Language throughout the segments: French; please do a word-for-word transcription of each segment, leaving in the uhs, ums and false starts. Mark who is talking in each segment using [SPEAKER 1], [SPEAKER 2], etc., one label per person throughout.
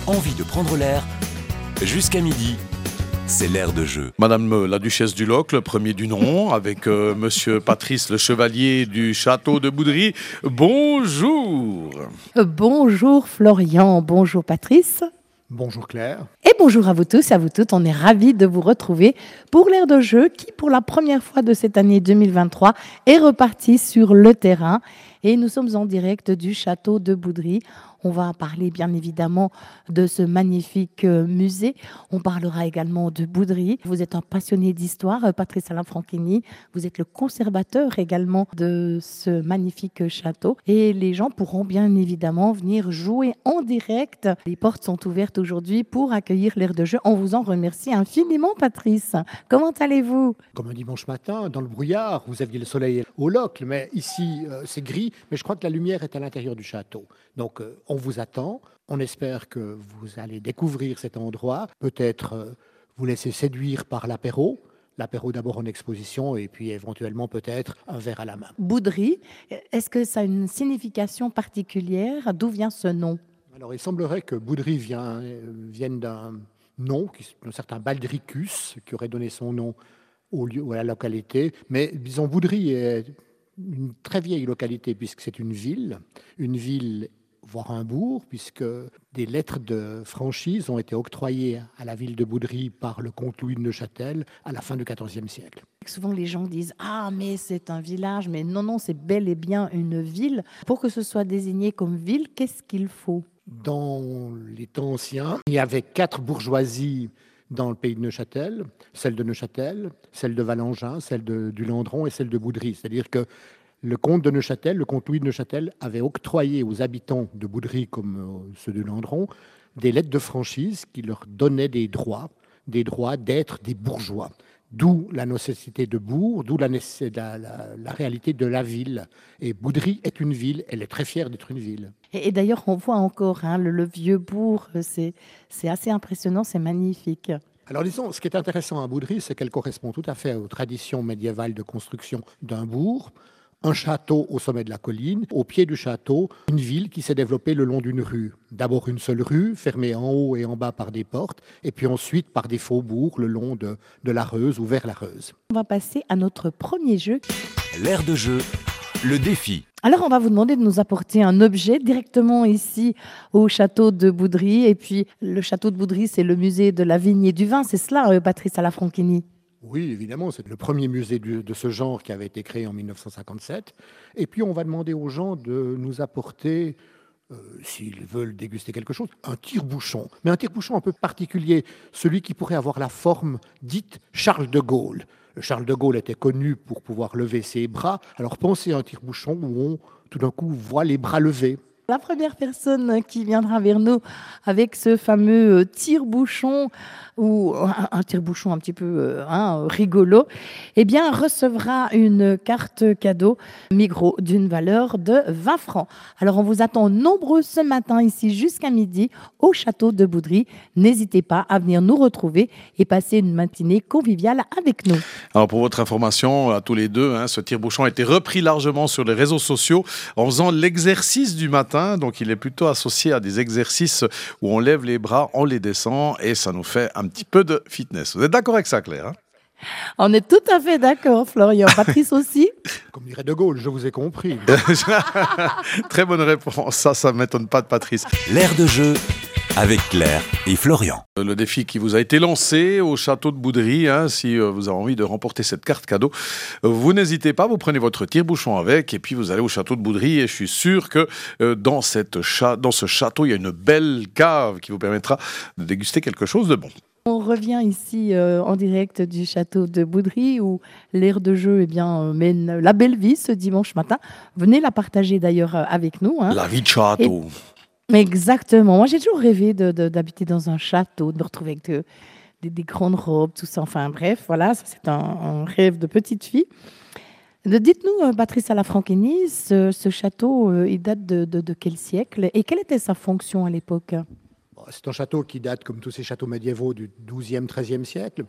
[SPEAKER 1] envie de prendre l'air. Jusqu'à midi, c'est l'air de jeu.
[SPEAKER 2] Madame euh, la Duchesse du Loc, le premier du nom, avec euh, Monsieur Patrice, le chevalier du château de Boudry. Bonjour.
[SPEAKER 3] Euh, Bonjour Florian, bonjour Patrice.
[SPEAKER 4] Bonjour Claire.
[SPEAKER 3] Et bonjour à vous tous et à vous toutes. On est ravis de vous retrouver pour l'air de jeu qui, pour la première fois de cette année deux mille vingt-trois, est reparti sur le terrain. Et nous sommes en direct du château de Boudry. On va parler bien évidemment de ce magnifique musée. On parlera également de Boudry. Vous êtes un passionné d'histoire, Patrice Alain Franchini. Vous êtes le conservateur également de ce magnifique château. Et les gens pourront bien évidemment venir jouer en direct. Les portes sont ouvertes aujourd'hui pour accueillir l'air de jeu. On vous en remercie infiniment, Patrice. Comment allez-vous?
[SPEAKER 4] Comme un dimanche matin, dans le brouillard, vous aviez le soleil au locle, mais ici euh, c'est gris, mais je crois que la lumière est à l'intérieur du château. Donc euh, on vous attend, on espère que vous allez découvrir cet endroit, peut-être euh, vous laisser séduire par l'apéro, l'apéro d'abord en exposition et puis éventuellement peut-être un verre à la main.
[SPEAKER 3] Boudry, est-ce que ça a une signification particulière? D'où vient ce nom?
[SPEAKER 4] Alors il semblerait que Boudry vient, euh, vienne d'un nom, d'un certain Baldricus, qui aurait donné son nom au lieu ou à la localité, mais disons Boudry est une très vieille localité puisque c'est une ville, une ville voire un bourg, puisque des lettres de franchise ont été octroyées à la ville de Boudry par le comte Louis de Neuchâtel à la fin du quatorzième siècle.
[SPEAKER 3] Souvent les gens disent « Ah, mais c'est un village », mais non, non, c'est bel et bien une ville. Pour que ce soit désigné comme ville, qu'est-ce qu'il faut?
[SPEAKER 4] Dans les temps anciens, il y avait quatre bourgeoisies dans le pays de Neuchâtel, celle de Neuchâtel, celle de Valangin, celle de, du Landron et celle de Boudry. C'est-à-dire que le comte de Neuchâtel, le comte Louis de Neuchâtel, avait octroyé aux habitants de Boudry, comme euh, ceux de Landron, des lettres de franchise qui leur donnaient des droits, des droits d'être des bourgeois. D'où la nécessité de bourg, d'où la, la, la, la réalité de la ville. Et Boudry est une ville, elle est très fière d'être une ville.
[SPEAKER 3] Et, et d'ailleurs, on voit encore hein, le, le vieux bourg, c'est, c'est assez impressionnant, c'est magnifique.
[SPEAKER 4] Alors disons, ce qui est intéressant à Boudry, c'est qu'elle correspond tout à fait aux traditions médiévales de construction d'un bourg. Un château au sommet de la colline, au pied du château, une ville qui s'est développée le long d'une rue. D'abord une seule rue, fermée en haut et en bas par des portes, et puis ensuite par des faubourgs le long de, de la Reuse ou vers la Reuse.
[SPEAKER 3] On va passer à notre premier jeu.
[SPEAKER 1] L'air de jeu, le défi.
[SPEAKER 3] Alors, on va vous demander de nous apporter un objet directement ici au château de Boudry. Et puis, le château de Boudry, c'est le musée de la vigne et du vin. C'est cela, Patrice Alain Franchini?
[SPEAKER 4] Oui, évidemment, c'est le premier musée du, de ce genre qui avait été créé en mille neuf cent cinquante-sept. Et puis, on va demander aux gens de nous apporter, euh, s'ils veulent déguster quelque chose, un tire-bouchon. Mais un tire-bouchon un peu particulier, celui qui pourrait avoir la forme dite Charles de Gaulle. Charles de Gaulle était connu pour pouvoir lever ses bras. Alors, pensez à un tire-bouchon où on, tout d'un coup, voit les bras levés.
[SPEAKER 3] La première personne qui viendra vers nous avec ce fameux tire-bouchon ou un, un tire-bouchon un petit peu hein, rigolo, eh bien recevra une carte cadeau Migros d'une valeur de vingt francs. Alors on vous attend nombreux ce matin ici jusqu'à midi au château de Boudry. N'hésitez pas à venir nous retrouver et passer une matinée conviviale avec nous.
[SPEAKER 2] Alors pour votre information à tous les deux, hein, ce tire-bouchon a été repris largement sur les réseaux sociaux en faisant l'exercice du matin. Donc il est plutôt associé à des exercices où on lève les bras, on les descend et ça nous fait un petit peu de fitness. Vous êtes d'accord avec ça, Claire hein?
[SPEAKER 3] On est tout à fait d'accord, Florian. Patrice aussi?
[SPEAKER 4] Comme dirait De Gaulle, je vous ai compris.
[SPEAKER 2] Très bonne réponse. Ça, ça ne m'étonne pas de Patrice.
[SPEAKER 1] L'air de jeu avec Claire et Florian.
[SPEAKER 2] Le défi qui vous a été lancé au château de Boudry, hein, si euh, vous avez envie de remporter cette carte cadeau, euh, vous n'hésitez pas, vous prenez votre tire-bouchon avec et puis vous allez au château de Boudry et je suis sûr que euh, dans, cette cha- dans ce château, il y a une belle cave qui vous permettra de déguster quelque chose de bon.
[SPEAKER 3] On revient ici euh, en direct du château de Boudry où l'air de jeu eh bien, euh, mène la belle vie ce dimanche matin. Venez la partager d'ailleurs euh, avec nous. Hein.
[SPEAKER 2] La vie de château.
[SPEAKER 3] Et... Exactement. Moi, j'ai toujours rêvé de, de, d'habiter dans un château, de me retrouver avec de, des, des grandes robes, tout ça. Enfin bref, voilà, ça, c'est un, un rêve de petite fille. De, dites-nous, euh, Patrice Alain Franchini, ce, ce château, euh, il date de, de, de quel siècle et quelle était sa fonction à l'époque?
[SPEAKER 4] C'est un château qui date, comme tous ces châteaux médiévaux, du douzième, treizième siècle,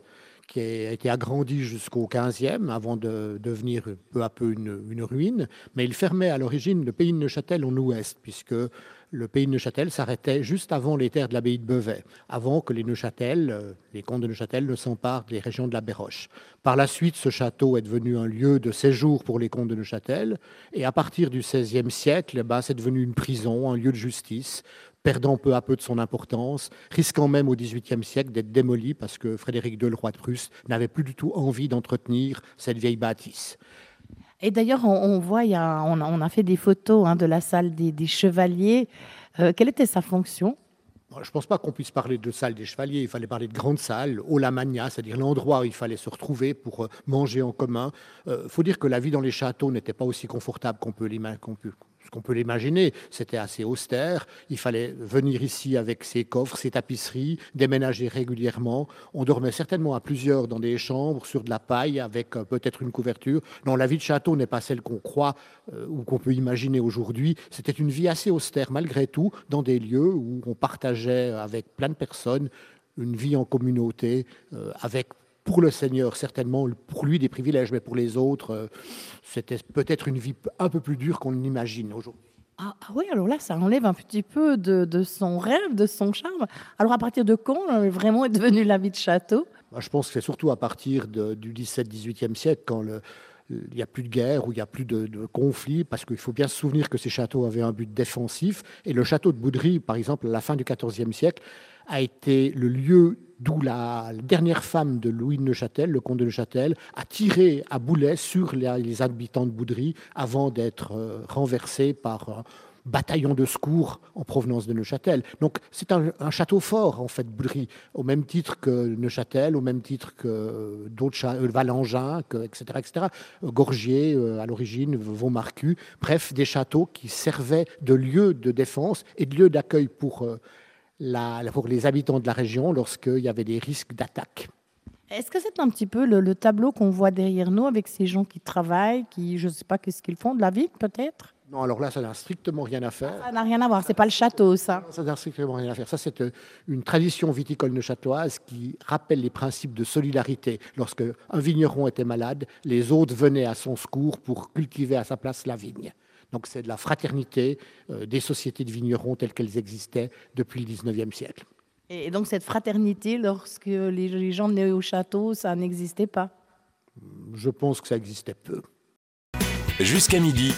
[SPEAKER 4] qui a été agrandi jusqu'au quinzième, avant de devenir peu à peu une, une ruine. Mais il fermait à l'origine le pays de Neuchâtel en ouest, puisque le pays de Neuchâtel s'arrêtait juste avant les terres de l'abbaye de Beauvais, avant que les Neuchâtel, euh, les comtes de Neuchâtel ne s'emparent des régions de la Béroche. Par la suite, ce château est devenu un lieu de séjour pour les comtes de Neuchâtel, et à partir du seizième siècle, eh ben, c'est devenu une prison, un lieu de justice, perdant peu à peu de son importance, risquant même au dix-huitième siècle d'être démoli parce que Frédéric deux, le roi de Prusse, n'avait plus du tout envie d'entretenir cette vieille bâtisse.
[SPEAKER 3] Et d'ailleurs, on, on voit, il y a, on, a, on a fait des photos hein, de la salle des, des chevaliers. Euh, quelle était sa fonction ?
[SPEAKER 4] Je ne pense pas qu'on puisse parler de salle des chevaliers. Il fallait parler de grande salle, Aula Magna, c'est-à-dire l'endroit où il fallait se retrouver pour manger en commun. Il euh, faut dire que la vie dans les châteaux n'était pas aussi confortable qu'on peut l'imaginer. Qu'on peut, qu'on peut l'imaginer. C'était assez austère. Il fallait venir ici avec ses coffres, ses tapisseries, déménager régulièrement. On dormait certainement à plusieurs dans des chambres, sur de la paille, avec euh, peut-être une couverture. Non, la vie de château n'est pas celle qu'on croit euh, ou qu'on peut imaginer aujourd'hui. C'était une vie assez austère, malgré tout, dans des lieux où on partageait avec plein de personnes une vie en communauté, euh, avec pour le Seigneur, certainement, pour lui, des privilèges, mais pour les autres, euh, c'était peut-être une vie un peu plus dure qu'on l'imagine aujourd'hui.
[SPEAKER 3] Ah, ah oui, alors là, ça enlève un petit peu de, de son rêve, de son charme. Alors, à partir de quand euh, vraiment est devenue la vie de château ?
[SPEAKER 4] Moi, je pense que c'est surtout à partir de, du dix-septième dix-huitième siècle, quand le, il n'y a plus de guerre, où il n'y a plus de, de conflits, parce qu'il faut bien se souvenir que ces châteaux avaient un but défensif. Et le château de Boudry, par exemple, à la fin du quatorzième siècle, a été le lieu d'où la, la dernière femme de Louis de Neuchâtel, le comte de Neuchâtel, a tiré à boulet sur les, les habitants de Boudry avant d'être euh, renversée par un bataillon de secours en provenance de Neuchâtel. Donc c'est un, un château fort, en fait, Boudry, au même titre que Neuchâtel, au même titre que d'autres châteaux, Valangin, que, et cetera, et cetera. Gorgier, euh, à l'origine, Vaumarcus, bref, des châteaux qui servaient de lieu de défense et de lieu d'accueil pour... Euh, La, pour les habitants de la région lorsqu'il y avait des risques d'attaque.
[SPEAKER 3] Est-ce que c'est un petit peu le, le tableau qu'on voit derrière nous avec ces gens qui travaillent, qui, je ne sais pas, qu'est-ce qu'ils font, de la vie peut-être ?
[SPEAKER 4] Non, alors là, ça n'a strictement rien à faire.
[SPEAKER 3] Ça n'a rien à voir, c'est pas le château, ça.
[SPEAKER 4] Ça n'a strictement rien à faire. Ça, c'est une tradition viticole neuchâteloise qui rappelle les principes de solidarité. Lorsque un vigneron était malade, les autres venaient à son secours pour cultiver à sa place la vigne. Donc c'est de la fraternité euh, des sociétés de vignerons telles qu'elles existaient depuis le dix-neuvième siècle.
[SPEAKER 3] Et donc cette fraternité, lorsque les, les gens venaient au château, ça n'existait pas ?
[SPEAKER 4] Je pense que ça existait peu.
[SPEAKER 1] Jusqu'à midi,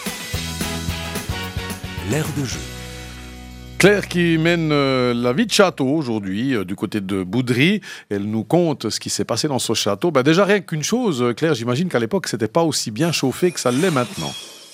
[SPEAKER 1] l'air de jeu.
[SPEAKER 2] Claire qui mène euh, la vie de château aujourd'hui euh, du côté de Boudry. Elle nous conte ce qui s'est passé dans ce château. Ben déjà rien qu'une chose, Claire, j'imagine qu'à l'époque, c'était pas aussi bien chauffé que ça l'est maintenant.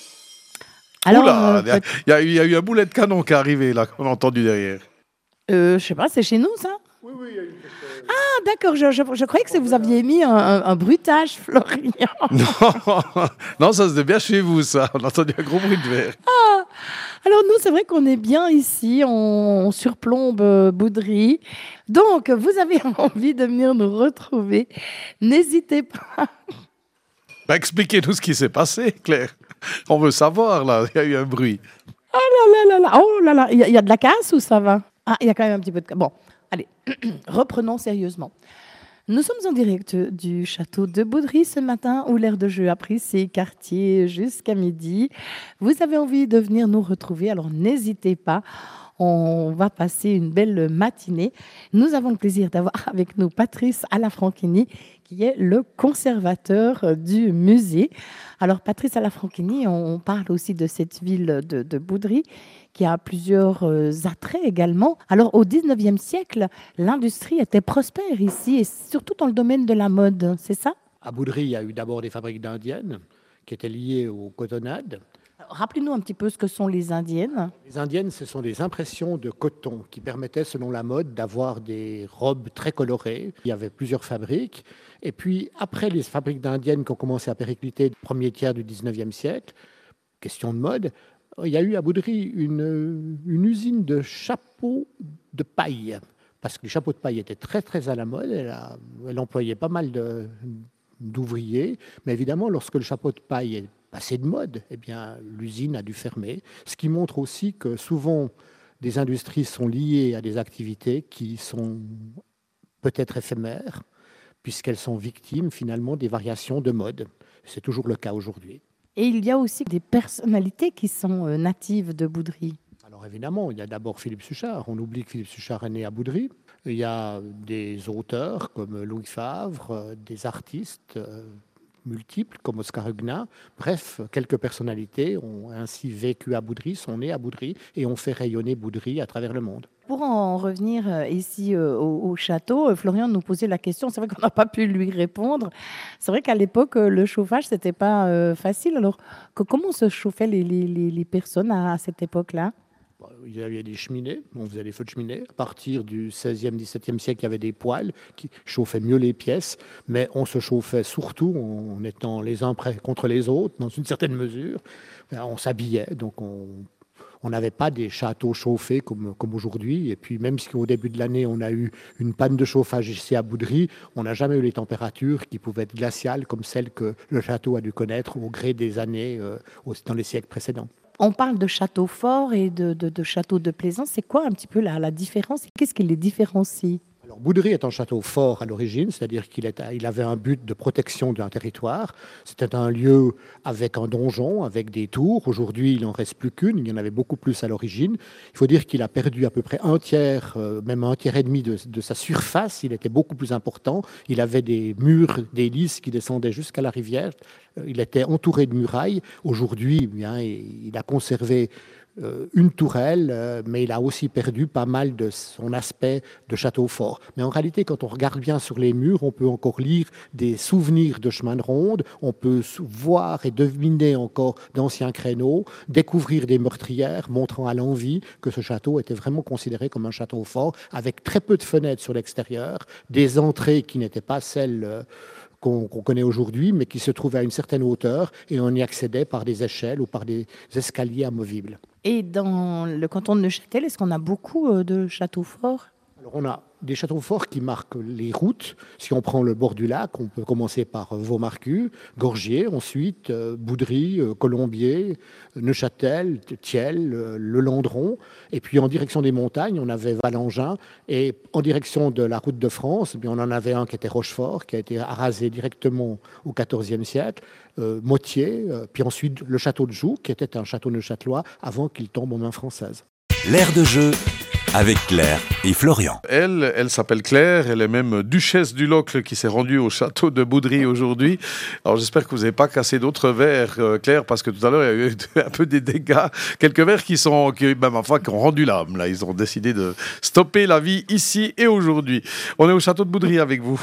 [SPEAKER 2] Alors, Oula, il euh, y, y, y a eu un boulet de canon qui est arrivé là, qu'on a entendu derrière.
[SPEAKER 3] Euh, je sais pas, c'est chez nous ça ?
[SPEAKER 4] Oui, oui, il y a eu quelque...
[SPEAKER 3] Ah, d'accord, je, je, je croyais que vous aviez mis un, un, un bruitage, Florian.
[SPEAKER 2] Non, non, ça c'était bien chez vous, ça. On a entendu un gros bruit de verre.
[SPEAKER 3] Ah, alors nous, c'est vrai qu'on est bien ici, on, on surplombe euh, Boudry. Donc, vous avez envie de venir nous retrouver, n'hésitez pas.
[SPEAKER 2] Bah, expliquez-nous ce qui s'est passé, Claire. On veut savoir, là, il y a eu un bruit.
[SPEAKER 3] Oh là là là là, oh là là, il y, y a de la casse ou ça va ? Ah, il y a quand même un petit peu de casse. Bon, allez, reprenons sérieusement. Nous sommes en direct du château de Boudry ce matin, où l'air de jeu a pris ses quartiers jusqu'à midi. Vous avez envie de venir nous retrouver, alors n'hésitez pas. On va passer une belle matinée. Nous avons le plaisir d'avoir avec nous Patrice Alafranchini, qui est le conservateur du musée. Alors, Patrice Alafranchini, on parle aussi de cette ville de, de Boudry, qui a plusieurs euh, attraits également. Alors, au dix-neuvième siècle, l'industrie était prospère ici, et surtout dans le domaine de la mode, c'est ça ?
[SPEAKER 4] À Boudry, il y a eu d'abord des fabriques d'indiennes qui étaient liées aux cotonnades.
[SPEAKER 3] Rappelez-nous un petit peu ce que sont les indiennes.
[SPEAKER 4] Les indiennes, ce sont des impressions de coton qui permettaient, selon la mode, d'avoir des robes très colorées. Il y avait plusieurs fabriques. Et puis, après les fabriques d'indiennes qui ont commencé à péricliter le premier tiers du dix-neuvième siècle, question de mode, il y a eu à Boudry une, une usine de chapeaux de paille. Parce que les chapeaux de paille étaient très, très à la mode. Elle, a, elle employait pas mal de, d'ouvriers. Mais évidemment, lorsque le chapeau de paille est passé de mode, eh bien, l'usine a dû fermer. Ce qui montre aussi que souvent, des industries sont liées à des activités qui sont peut-être éphémères, puisqu'elles sont victimes finalement des variations de mode. C'est toujours le cas aujourd'hui.
[SPEAKER 3] Et il y a aussi des personnalités qui sont euh, natives de Boudry.
[SPEAKER 4] Alors évidemment, il y a d'abord Philippe Suchard. On oublie que Philippe Suchard est né à Boudry. Il y a des auteurs comme Louis Favre, euh, des artistes euh, multiples comme Oscar Huguenin. Bref, quelques personnalités ont ainsi vécu à Boudry, sont nées à Boudry et ont fait rayonner Boudry à travers le monde.
[SPEAKER 3] Pour en revenir euh, ici euh, au, au château, euh, Florian nous posait la question. C'est vrai qu'on n'a pas pu lui répondre. C'est vrai qu'à l'époque, euh, le chauffage, c'était pas euh, facile. Alors, que- comment se chauffaient les, les- les- les personnes à, à cette époque-là?
[SPEAKER 4] Bon, il y avait des cheminées, on faisait des feux de cheminée. À partir du seizième, dix-septième siècle, il y avait des poêles qui chauffaient mieux les pièces, mais on se chauffait surtout en étant les uns près contre les autres, dans une certaine mesure. On s'habillait, donc on on n'avait pas des châteaux chauffés comme, comme aujourd'hui. Et puis même si au début de l'année, on a eu une panne de chauffage ici à Boudry, on n'a jamais eu les températures qui pouvaient être glaciales comme celles que le château a dû connaître au gré des années euh, dans les siècles précédents.
[SPEAKER 3] On parle de château fort et de, de, de château de plaisance. C'est quoi un petit peu la, la différence? Qu'est-ce qui les différencie?
[SPEAKER 4] Alors, Boudry est un château fort à l'origine, c'est-à-dire qu'il est- il avait un but de protection d'un territoire. C'était un lieu avec un donjon, avec des tours. Aujourd'hui, il n'en reste plus qu'une. Il y en avait beaucoup plus à l'origine. Il faut dire qu'il a perdu à peu près un tiers, euh, même un tiers et demi de, de sa surface. Il était beaucoup plus important. Il avait des murs, des lys qui descendaient jusqu'à la rivière. Euh, Il était entouré de murailles. Aujourd'hui, eh bien, il il a conservé euh, une tourelle, euh, mais il a aussi perdu pas mal de son aspect de château fort. Mais en réalité, quand on regarde bien sur les murs, on peut encore lire des souvenirs de chemin de ronde, on peut sou- voir et deviner encore d'anciens créneaux, découvrir des meurtrières, montrant à l'envi que ce château était vraiment considéré comme un château fort, avec très peu de fenêtres sur l'extérieur, des entrées qui n'étaient pas celles euh, qu'on qu'on connaît aujourd'hui, mais qui se trouvaient à une certaine hauteur, et on y accédait par des échelles ou par des escaliers amovibles.
[SPEAKER 3] Et dans le canton de Neuchâtel, est-ce qu'on a beaucoup euh, de châteaux forts?
[SPEAKER 4] Alors, on a des châteaux forts qui marquent les routes. Si on prend le bord du lac, on peut commencer par euh, Vaumarcus, Gorgier, ensuite euh, Boudry, euh, Colombier, Neuchâtel, Thiel, euh, Le Landron. Et puis en direction des montagnes, on avait Valangin. Et en direction de la route de France, eh bien, on en avait un qui était Rochefort, qui a été arasé directement au quatorzième siècle, euh, Motier, euh, puis ensuite le château de Joux, qui était un château neuchâtelois avant qu'il tombe en main française.
[SPEAKER 1] L'air de jeu avec Claire et Florian.
[SPEAKER 2] Elle, elle s'appelle Claire, elle est même duchesse du Locle qui s'est rendue au château de Boudry aujourd'hui. Alors j'espère que vous n'avez pas cassé d'autres verres, euh, Claire, parce que tout à l'heure il y a eu un peu des dégâts. Quelques verres qui, sont, qui, ben, enfin, qui ont rendu l'âme. Là. Ils ont décidé de stopper la vie ici et aujourd'hui. On est au château de Boudry avec vous.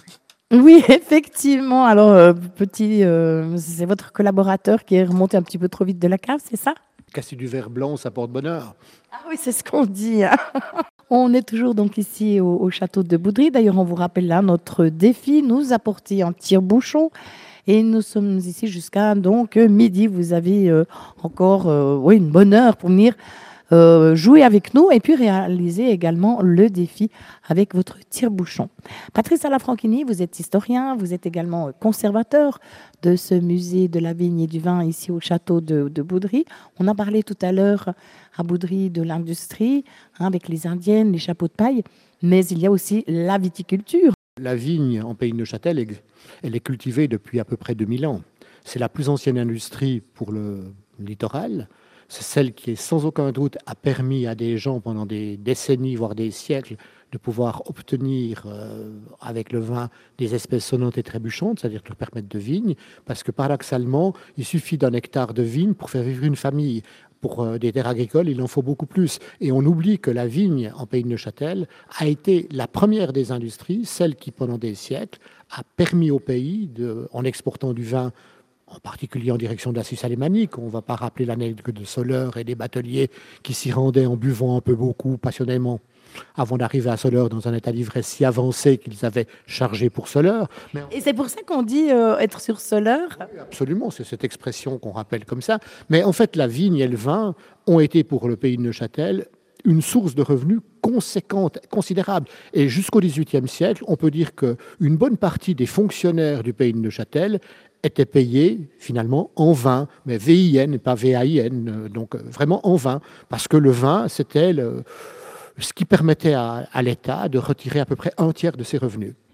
[SPEAKER 3] Oui, effectivement. Alors, euh, petit, euh, c'est votre collaborateur qui est remonté un petit peu trop vite de la cave, c'est ça?
[SPEAKER 4] Casser du verre blanc, ça porte bonheur.
[SPEAKER 3] Ah oui, c'est ce qu'on dit, hein. On est toujours donc ici au, au château de Boudry. D'ailleurs, on vous rappelle là notre défi, nous apporter un tire-bouchon. Et nous sommes ici jusqu'à donc midi. Vous avez euh, encore euh, oui, une bonne heure pour venir euh, jouer avec nous et puis réaliser également le défi avec votre tire-bouchon. Patrice Alafranchini, vous êtes historien, vous êtes également conservateur de ce musée de la vigne et du vin ici au château de, de Boudry. On a parlé tout à l'heure à Boudry de l'industrie, hein, avec les indiennes, les chapeaux de paille, mais il y a aussi la viticulture.
[SPEAKER 4] La vigne en pays de Neuchâtel, elle- elle est cultivée depuis à peu près deux mille ans. C'est la plus ancienne industrie pour le littoral. C'est celle qui, sans aucun doute, a permis à des gens pendant des décennies, voire des siècles, de pouvoir obtenir euh, avec le vin des espèces sonnantes et trébuchantes, c'est-à-dire de permettre de vigne, parce que paradoxalement, il suffit d'un hectare de vigne pour faire vivre une famille. Pour euh, des terres agricoles, il en faut beaucoup plus. Et on oublie que la vigne en pays de Neuchâtel a été la première des industries, celle qui, pendant des siècles, a permis au pays, de, en exportant du vin, en particulier en direction de la Suisse alémanique. On ne va pas rappeler l'anecdote de Soleure et des bateliers qui s'y rendaient en buvant un peu beaucoup, passionnément, avant d'arriver à Soleure dans un état d'ivresse si avancé qu'ils avaient chargé pour Soleure. Mais
[SPEAKER 3] Et c'est pour ça qu'on dit euh, être sur Soleure.
[SPEAKER 4] oui, absolument, c'est cette expression qu'on rappelle comme ça. Mais en fait, la vigne et le vin ont été pour le pays de Neuchâtel une source de revenus conséquente, considérable. Et jusqu'au dix-huitième siècle, on peut dire qu'une bonne partie des fonctionnaires du pays de Neuchâtel étaient payés finalement en vin, mais V I N et pas V A I N, euh, donc euh, vraiment en vin, parce que le vin, c'était le- ce qui permettait à, à l'État de retirer à peu près un tiers de ses revenus.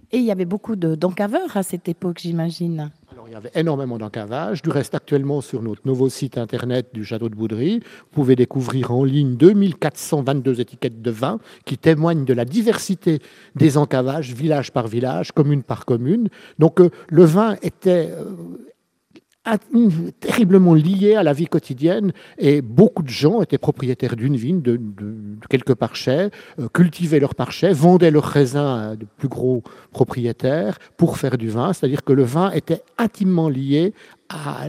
[SPEAKER 3] Et il y avait beaucoup de- d'encaveurs à cette époque, j'imagine.
[SPEAKER 4] Alors, il y avait énormément d'encavage. Du reste, actuellement, sur notre nouveau site internet du château de Boudry, vous pouvez découvrir en ligne deux mille quatre cent vingt-deux étiquettes de vin qui témoignent de la diversité des encavages, village par village, commune par commune. Donc, euh, le vin était euh, terriblement lié à la vie quotidienne et beaucoup de gens étaient propriétaires d'une vigne, de, de, de quelques parchets, euh, cultivaient leurs parchets, vendaient leurs raisins à de plus gros propriétaires pour faire du vin. C'est-à-dire que le vin était intimement lié à,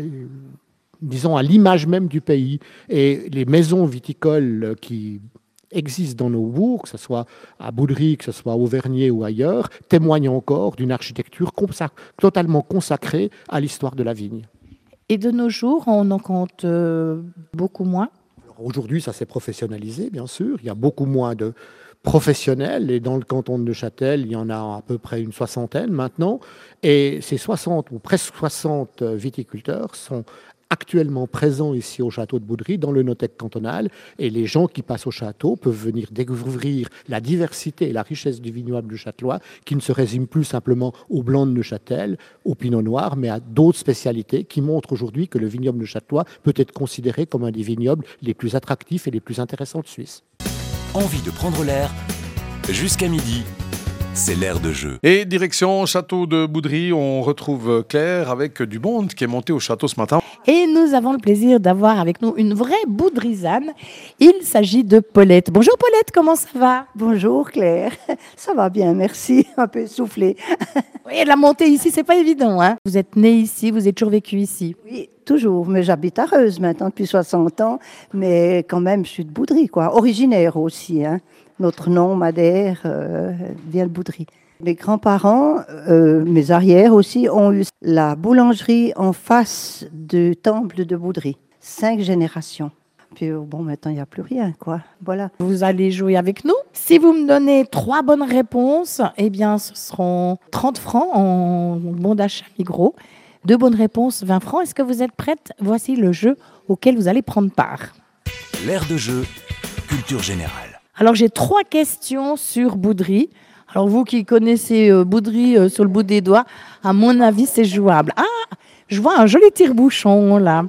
[SPEAKER 4] disons, à l'image même du pays. Et les maisons viticoles qui existent dans nos bourgs, que ce soit à Boudry, que ce soit à Auvergnat ou ailleurs, témoignent encore d'une architecture consac- totalement consacrée à l'histoire de la vigne.
[SPEAKER 3] Et de nos jours, on en compte euh, beaucoup moins.
[SPEAKER 4] Alors, aujourd'hui, ça s'est professionnalisé, bien sûr. Il y a beaucoup moins de professionnels. Et dans le canton de Neuchâtel, il y en a à peu près une soixantaine maintenant. Et ces soixante ou presque soixante viticulteurs sont actuellement présents ici au château de Boudry, dans le Notec cantonal. Et les gens qui passent au château peuvent venir découvrir la diversité et la richesse du vignoble du Châtelois, qui ne se résume plus simplement au blanc de Neuchâtel, au pinot noir, mais à d'autres spécialités qui montrent aujourd'hui que le vignoble neuchâtelois peut être considéré comme un des vignobles les plus attractifs et les plus intéressants de Suisse.
[SPEAKER 1] Envie de prendre l'air, jusqu'à midi, c'est l'air de jeu.
[SPEAKER 2] Et direction château de Boudry, on retrouve Claire avec du monde qui est monté au château ce matin.
[SPEAKER 3] Et nous avons le plaisir d'avoir avec nous une vraie boudrisane. Il s'agit de Paulette. Bonjour Paulette, comment ça va?
[SPEAKER 5] Bonjour Claire, ça va bien, merci, un peu essoufflée.
[SPEAKER 3] Oui, la montée ici, c'est pas évident, hein? Vous êtes née ici, vous êtes toujours vécu ici.
[SPEAKER 5] Oui, toujours, mais j'habite à Reuse maintenant depuis soixante ans, mais quand même je suis de Boudry, quoi, originaire aussi, hein. Notre nom, Madère, euh, vient de Boudry. Mes grands-parents, euh, mes arrières aussi, ont eu la boulangerie en face du temple de Boudry. Cinq générations. Puis bon, maintenant, il n'y a plus rien, quoi. Voilà.
[SPEAKER 3] Vous allez jouer avec nous. Si vous me donnez trois bonnes réponses, eh bien, ce seront trente francs en bon d'achat Migros. Deux bonnes réponses, vingt francs. Est-ce que vous êtes prête? Voici le jeu auquel vous allez prendre part.
[SPEAKER 1] L'air de jeu, culture générale.
[SPEAKER 3] Alors, j'ai trois questions sur Boudry. Alors, vous qui connaissez euh, Boudry euh, sur le bout des doigts, à mon avis, c'est jouable. Ah, je vois un joli tire-bouchon, là.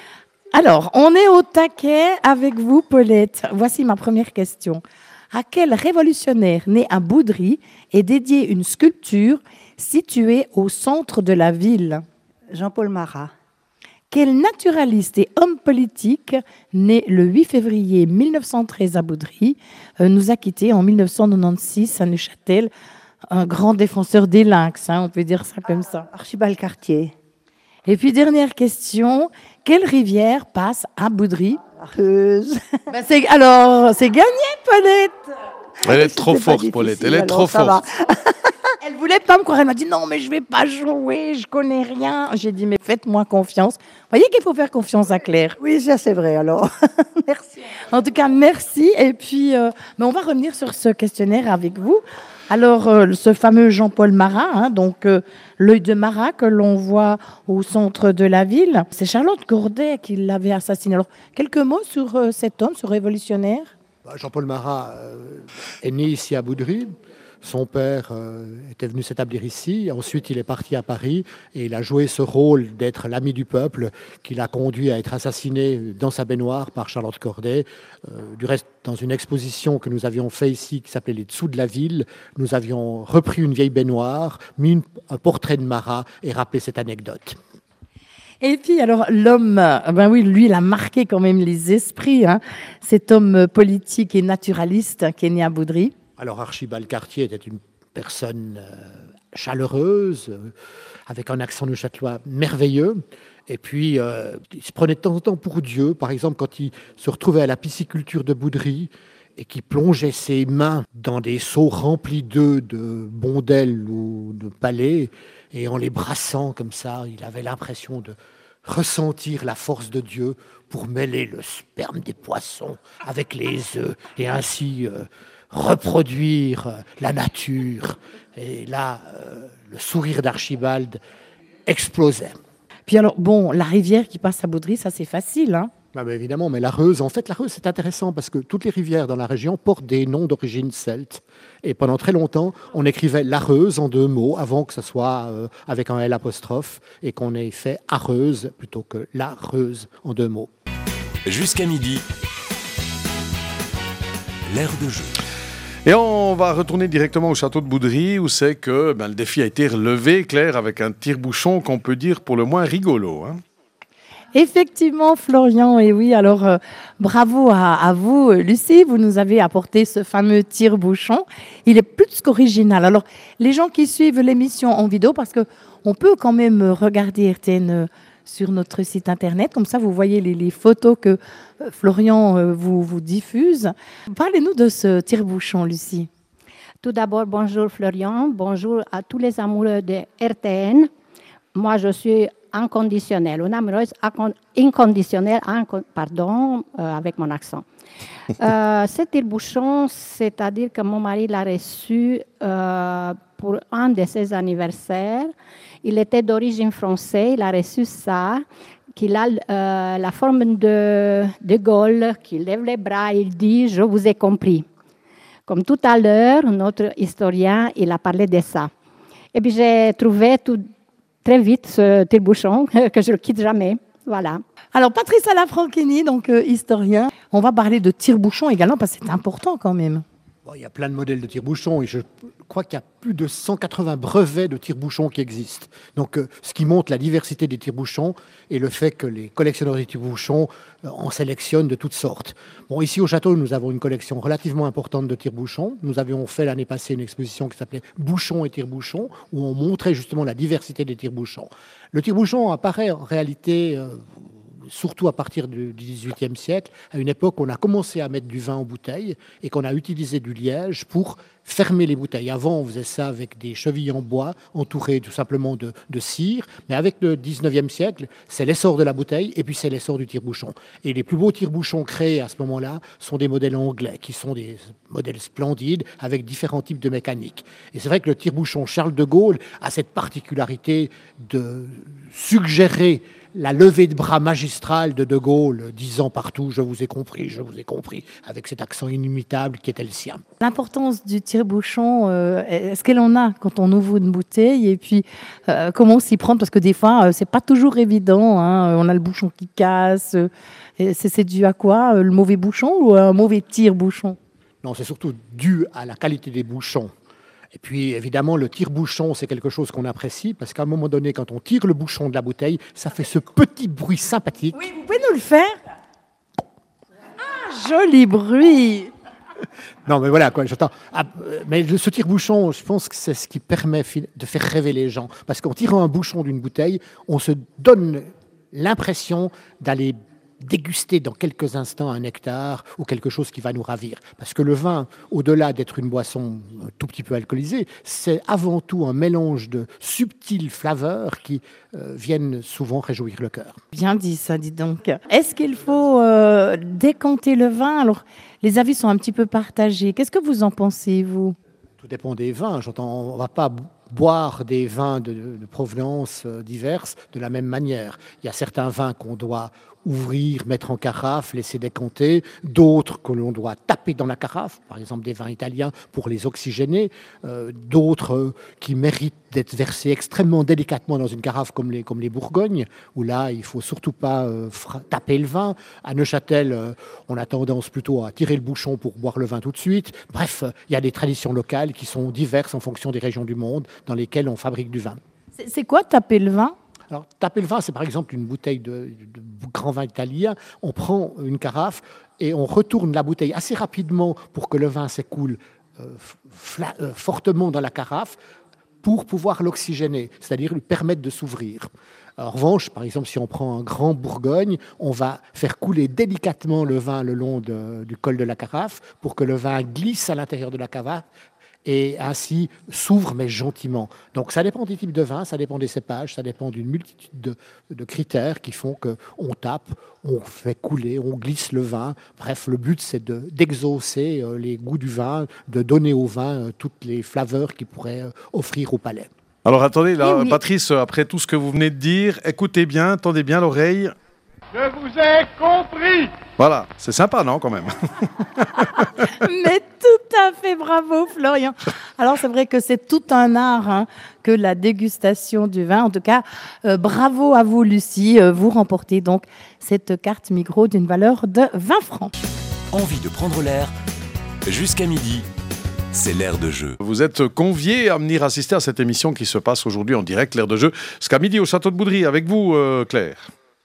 [SPEAKER 3] Alors, on est au taquet avec vous, Paulette. Voici ma première question. À quel révolutionnaire né à Boudry est dédiée une sculpture située au centre de la ville?
[SPEAKER 5] Jean-Paul Marat.
[SPEAKER 3] Quel naturaliste et homme politique, né le huit février mille neuf cent treize à Boudry, euh, nous a quittés en mille neuf cent quatre-vingt-seize à Neuchâtel, un grand défenseur des lynx, hein, on peut dire ça comme ça.
[SPEAKER 5] Archibald Cartier.
[SPEAKER 3] Et puis, dernière question, quelle rivière passe à Boudry?
[SPEAKER 5] Reuse.
[SPEAKER 3] Ben, c'est, alors, c'est gagné, Paulette.
[SPEAKER 2] Elle est trop
[SPEAKER 5] C'était pas
[SPEAKER 2] forte, Paulette,
[SPEAKER 5] difficile,
[SPEAKER 2] elle est trop
[SPEAKER 5] alors ça
[SPEAKER 2] forte.
[SPEAKER 5] va.
[SPEAKER 3] Elle voulait pas me croire, elle m'a dit non, mais je vais pas jouer, je connais rien. J'ai dit, mais faites-moi confiance. Vous voyez qu'il faut faire confiance à Claire.
[SPEAKER 5] Oui, ça c'est vrai alors. Merci.
[SPEAKER 3] En tout cas, merci. Et puis, euh, mais on va revenir sur ce questionnaire avec vous. Alors, euh, ce fameux Jean-Paul Marat, hein, donc euh, l'œil de Marat que l'on voit au centre de la ville, c'est Charlotte Corday qui l'avait assassiné. Alors, quelques mots sur euh, cet homme, ce révolutionnaire?
[SPEAKER 4] Jean-Paul Marat euh, est né ici à Boudry. Son père euh, était venu s'établir ici. Ensuite, il est parti à Paris et il a joué ce rôle d'être l'ami du peuple qui l'a conduit à être assassiné dans sa baignoire par Charlotte Corday. Euh, du reste, dans une exposition que nous avions fait ici qui s'appelait Les Dessous de la ville, nous avions repris une vieille baignoire, mis une, un portrait de Marat et rappelé cette anecdote.
[SPEAKER 3] Et puis, alors, l'homme, ben oui, lui, il a marqué quand même les esprits, hein, cet homme politique et naturaliste qui est né à Boudry.
[SPEAKER 4] Alors Archibald Cartier était une personne euh, chaleureuse, euh, avec un accent neuchâtelois merveilleux. Et puis, euh, il se prenait de temps en temps pour Dieu. Par exemple, quand il se retrouvait à la pisciculture de Boudry et qu'il plongeait ses mains dans des seaux remplis d'œufs de bondelles ou de palais, et en les brassant comme ça, il avait l'impression de ressentir la force de Dieu pour mêler le sperme des poissons avec les œufs et ainsi euh, reproduire euh, la nature. Et là, euh, le sourire d'Archibald explosait.
[SPEAKER 3] Puis alors, bon, la rivière qui passe à Boudry, ça c'est facile, hein.
[SPEAKER 4] Ah ben évidemment, mais la Reuse, en fait, la Reuse, c'est intéressant parce que toutes les rivières dans la région portent des noms d'origine celte. Et pendant très longtemps, on écrivait la Reuse en deux mots avant que ce soit euh, avec un L apostrophe et qu'on ait fait Areuse plutôt que la Reuse en deux mots.
[SPEAKER 1] Jusqu'à midi, l'air de jeu.
[SPEAKER 2] Et on va retourner directement au château de Boudry où c'est que ben, le défi a été relevé, Claire, avec un tire-bouchon qu'on peut dire pour le moins rigolo. Hein.
[SPEAKER 3] Effectivement, Florian, et oui, alors euh, bravo à, à vous, Lucie, vous nous avez apporté ce fameux tire-bouchon. Il est plus qu'original. Alors, les gens qui suivent l'émission en vidéo, parce qu'on peut quand même regarder R T N sur notre site internet, comme ça vous voyez les, les photos que euh, Florian euh, vous, vous diffuse. Parlez-nous de ce tire-bouchon, Lucie.
[SPEAKER 6] Tout d'abord, bonjour Florian, bonjour à tous les amoureux de R T N. Moi, je suis inconditionnelle, une amoureuse inconditionnelle, inco- pardon, euh, avec mon accent. Euh, ce tire-bouchon, c'est-à-dire que mon mari l'a reçu euh, pour un de ses anniversaires. Il était d'origine française, il a reçu ça, qu'il a euh, la forme de, de Gaulle, qu'il lève les bras, il dit « Je vous ai compris ». Comme tout à l'heure, notre historien, il a parlé de ça. Et puis j'ai trouvé tout très vite ce tire-bouchon que je ne quitte jamais. Voilà.
[SPEAKER 3] Alors, Patrice Alafranchini, donc euh, historien, on va parler de tire-bouchon également parce que c'est important quand même.
[SPEAKER 4] Bon, il y a plein de modèles de tire-bouchons et je crois qu'il y a plus de cent quatre-vingts brevets de tire-bouchons qui existent. Donc, euh, ce qui montre la diversité des tire-bouchons et le fait que les collectionneurs de tire-bouchons euh, en sélectionnent de toutes sortes. Bon, ici au château, nous avons une collection relativement importante de tire-bouchons. Nous avions fait l'année passée une exposition qui s'appelait Bouchons et tire-bouchons, où on montrait justement la diversité des tire-bouchons. Le tire-bouchon apparaît en réalité... Euh, surtout à partir du dix-huitième siècle, à une époque où on a commencé à mettre du vin en bouteille et qu'on a utilisé du liège pour fermer les bouteilles. Avant, on faisait ça avec des chevilles en bois entourées tout simplement de, de cire, mais avec le dix-neuvième siècle, c'est l'essor de la bouteille et puis c'est l'essor du tire-bouchon. Et les plus beaux tire-bouchons créés à ce moment-là sont des modèles anglais, qui sont des modèles splendides avec différents types de mécaniques. Et c'est vrai que le tire-bouchon Charles de Gaulle a cette particularité de suggérer la levée de bras magistrale de De Gaulle, disant partout « je vous ai compris, je vous ai compris », avec cet accent inimitable qui était le sien.
[SPEAKER 3] L'importance du tire-bouchon, euh, est-ce qu'elle en a quand on ouvre une bouteille et puis euh, comment s'y prendre? Parce que des fois, euh, c'est pas toujours évident. Hein, on a le bouchon qui casse. Euh, c'est, c'est dû à quoi? Le mauvais bouchon ou un mauvais tire-bouchon?
[SPEAKER 4] Non, c'est surtout dû à la qualité des bouchons. Et puis, évidemment, le tire-bouchon, c'est quelque chose qu'on apprécie parce qu'à un moment donné, quand on tire le bouchon de la bouteille, ça fait ce petit bruit sympathique.
[SPEAKER 3] Oui, vous pouvez nous le faire? Ah, joli bruit!
[SPEAKER 4] Non, mais voilà, quoi, j'entends. Ah, mais ce tire-bouchon, je pense que c'est ce qui permet de faire rêver les gens. Parce qu'en tirant un bouchon d'une bouteille, on se donne l'impression d'aller déguster dans quelques instants un nectar ou quelque chose qui va nous ravir. Parce que le vin, au-delà d'être une boisson un tout petit peu alcoolisée, c'est avant tout un mélange de subtiles flaveurs qui euh, viennent souvent réjouir le cœur.
[SPEAKER 3] Bien dit ça, dis donc. Est-ce qu'il faut euh, décanter le vin? Alors, les avis sont un petit peu partagés. Qu'est-ce que vous en pensez, vous?
[SPEAKER 4] Tout dépend des vins. J'entends, on ne va pas boire des vins de, de provenance euh, diverses de la même manière. Il y a certains vins qu'on doit ouvrir, mettre en carafe, laisser décanter, d'autres que l'on doit taper dans la carafe, par exemple des vins italiens pour les oxygéner, euh, d'autres euh, qui méritent d'être versés extrêmement délicatement dans une carafe comme les, comme les Bourgognes, où là, il ne faut surtout pas euh, fra- taper le vin. À Neuchâtel, euh, on a tendance plutôt à tirer le bouchon pour boire le vin tout de suite. Bref, euh, il y a des traditions locales qui sont diverses en fonction des régions du monde dans lesquelles on fabrique du vin.
[SPEAKER 3] C'est, c'est quoi taper le vin?
[SPEAKER 4] Alors, taper le vin, c'est par exemple une bouteille de, de grand vin italien. On prend une carafe et on retourne la bouteille assez rapidement pour que le vin s'écoule euh, fla- euh, fortement dans la carafe pour pouvoir l'oxygéner, c'est-à-dire lui permettre de s'ouvrir. En revanche, par exemple, si on prend un grand Bourgogne, on va faire couler délicatement le vin le long de, du col de la carafe pour que le vin glisse à l'intérieur de la carafe et ainsi s'ouvre, mais gentiment. Donc ça dépend des types de vins, ça dépend des cépages, ça dépend d'une multitude de, de critères qui font qu'on tape, on fait couler, on glisse le vin. Bref, le but, c'est de, d'exaucer euh, les goûts du vin, de donner au vin euh, toutes les flaveurs qu'il pourrait euh, offrir au palais.
[SPEAKER 2] Alors attendez, là,
[SPEAKER 3] Eh oui.
[SPEAKER 2] Patrice, après tout ce que vous venez de dire, écoutez bien, tendez bien l'oreille.
[SPEAKER 7] Je vous ai compris.
[SPEAKER 2] Voilà, c'est sympa, non, quand même?
[SPEAKER 3] Mais tout à fait, bravo Florian. Alors c'est vrai que c'est tout un art hein, que la dégustation du vin. En tout cas, euh, bravo à vous Lucie. Euh, vous remportez donc cette carte Migros d'une valeur de vingt francs.
[SPEAKER 1] Envie de prendre l'air? Jusqu'à midi, c'est l'air de jeu.
[SPEAKER 2] Vous êtes conviés à venir assister à cette émission qui se passe aujourd'hui en direct, l'air de jeu, jusqu'à midi au Château de Boudry. Avec vous, euh, Claire.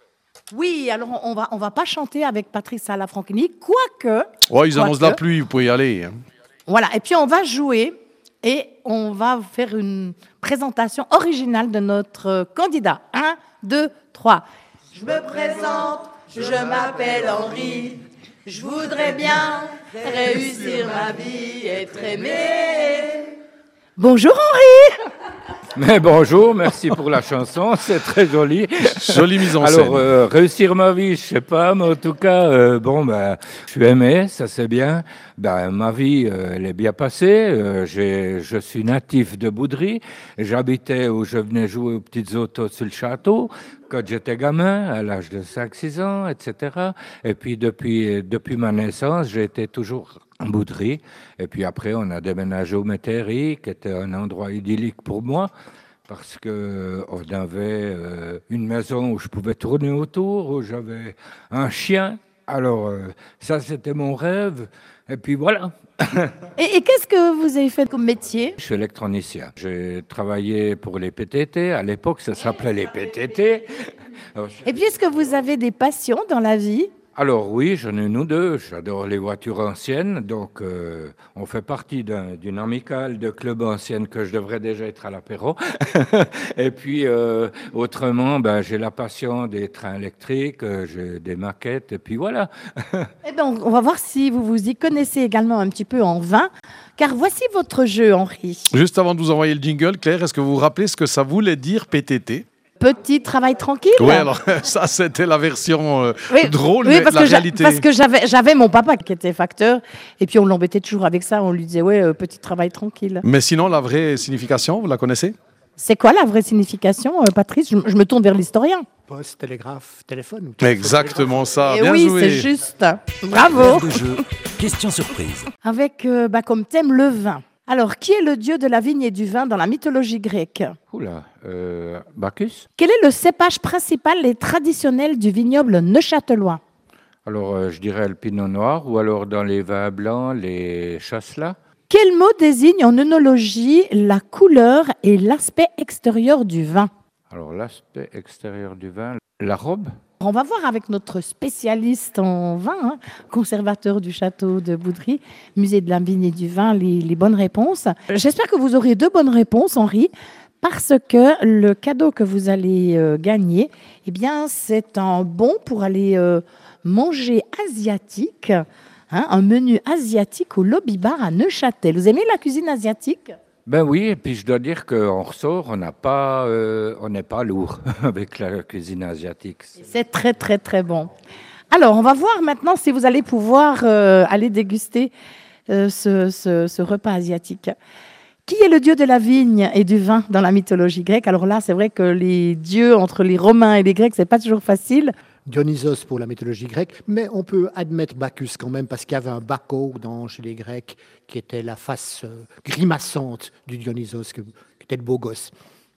[SPEAKER 3] Oui, alors on va, on va pas chanter avec Patrice Alafranchini, quoique...
[SPEAKER 2] Oh, ils annoncent
[SPEAKER 3] quoique,
[SPEAKER 2] la pluie, vous pouvez y aller. Hein.
[SPEAKER 3] Voilà, et puis on va jouer et on va faire une présentation originale de notre candidat. Un, deux, trois. Je me présente, je m'appelle Henri, je voudrais bien réussir ma vie, être aimé. Bonjour Henri.
[SPEAKER 8] Mais bonjour, merci pour la chanson, c'est très joli.
[SPEAKER 2] Jolie mise en scène.
[SPEAKER 8] Alors, euh, réussir ma vie, je sais pas, mais en tout cas, euh, bon, ben, je suis aimé, ça c'est bien. Ben, ma vie, euh, elle est bien passée. Euh, j'ai, je suis natif de Boudry. J'habitais où je venais jouer aux petites autos sur le château quand j'étais gamin, à l'âge de cinq six ans, et cetera. Et puis, depuis, depuis ma naissance, j'ai été toujours en Boudry. Et puis après, on a déménagé au Métairie, qui était un endroit idyllique pour moi, parce qu'on avait euh, une maison où je pouvais tourner autour, où j'avais un chien. Alors, euh, ça, c'était mon rêve. Et puis voilà.
[SPEAKER 3] Et, et qu'est-ce que vous avez fait comme métier?
[SPEAKER 8] Je suis électronicien. J'ai travaillé pour les P T T. À l'époque, ça s'appelait les P T T. Alors, je...
[SPEAKER 3] Et puis, est-ce que vous avez des passions dans la vie?
[SPEAKER 8] Alors oui, j'en ai une ou deux. J'adore les voitures anciennes, donc euh, on fait partie d'un, d'une amicale de clubs anciennes que je devrais déjà être à l'apéro. Et puis euh, autrement, ben, j'ai la passion des trains électriques, euh, j'ai des maquettes, et puis voilà.
[SPEAKER 3] Et donc, on va voir si vous vous y connaissez également un petit peu en vin, car voici votre jeu, Henri.
[SPEAKER 2] Juste avant de vous envoyer le jingle, Claire, est-ce que vous vous rappelez ce que ça voulait dire P T T?
[SPEAKER 3] Petit travail tranquille.
[SPEAKER 2] Oui, alors ça, c'était la version euh,
[SPEAKER 3] oui,
[SPEAKER 2] drôle,
[SPEAKER 3] oui,
[SPEAKER 2] mais
[SPEAKER 3] parce
[SPEAKER 2] la
[SPEAKER 3] que
[SPEAKER 2] réalité...
[SPEAKER 3] Parce que j'avais, j'avais mon papa qui était facteur, et puis on l'embêtait toujours avec ça, on lui disait, ouais, euh, petit travail tranquille.
[SPEAKER 2] Mais sinon, la vraie signification, vous la connaissez?
[SPEAKER 3] C'est quoi la vraie signification, euh, Patrice? je, je me tourne vers l'historien.
[SPEAKER 4] Poste, télégraphe, téléphone. Ou téléphone,
[SPEAKER 2] Exactement ça,
[SPEAKER 3] Et
[SPEAKER 2] bien
[SPEAKER 3] oui,
[SPEAKER 2] joué.
[SPEAKER 3] c'est juste. Bravo.
[SPEAKER 1] L'air de jeu, question surprise.
[SPEAKER 3] Avec euh, bah, comme thème le vin. Alors, qui est le dieu de la vigne et du vin dans la mythologie grecque?
[SPEAKER 8] Oula, euh, Bacchus.
[SPEAKER 3] Quel est le cépage principal et traditionnel du vignoble neuchâtelois?
[SPEAKER 8] Alors euh, je dirais le pinot noir, ou alors dans les vins blancs, les chasselas.
[SPEAKER 3] Quel mot désigne en œnologie la couleur et l'aspect extérieur du vin?
[SPEAKER 8] Alors l'aspect extérieur du vin, la robe.
[SPEAKER 3] On va voir avec notre spécialiste en vin, hein, conservateur du château de Boudry, musée de la vigne et du vin, les, les bonnes réponses. J'espère que vous aurez deux bonnes réponses, Henri, parce que le cadeau que vous allez euh, gagner, eh bien, c'est un bon pour aller euh, manger asiatique, hein, un menu asiatique au Lobby Bar à Neuchâtel. Vous aimez la cuisine asiatique ?
[SPEAKER 8] Ben oui, et puis je dois dire qu'on ressort, on n'a pas, euh, on n'est pas lourd avec la cuisine asiatique.
[SPEAKER 3] C'est très très très bon. Alors, on va voir maintenant si vous allez pouvoir euh, aller déguster euh, ce, ce, ce repas asiatique. Qui est le dieu de la vigne et du vin dans la mythologie grecque? Alors là, c'est vrai que les dieux entre les Romains et les Grecs, c'est pas toujours facile.
[SPEAKER 4] Dionysos pour la mythologie grecque, mais on peut admettre Bacchus quand même, parce qu'il y avait un Baccho dans, chez les Grecs, qui était la face euh, grimaçante du Dionysos, qui était le beau gosse.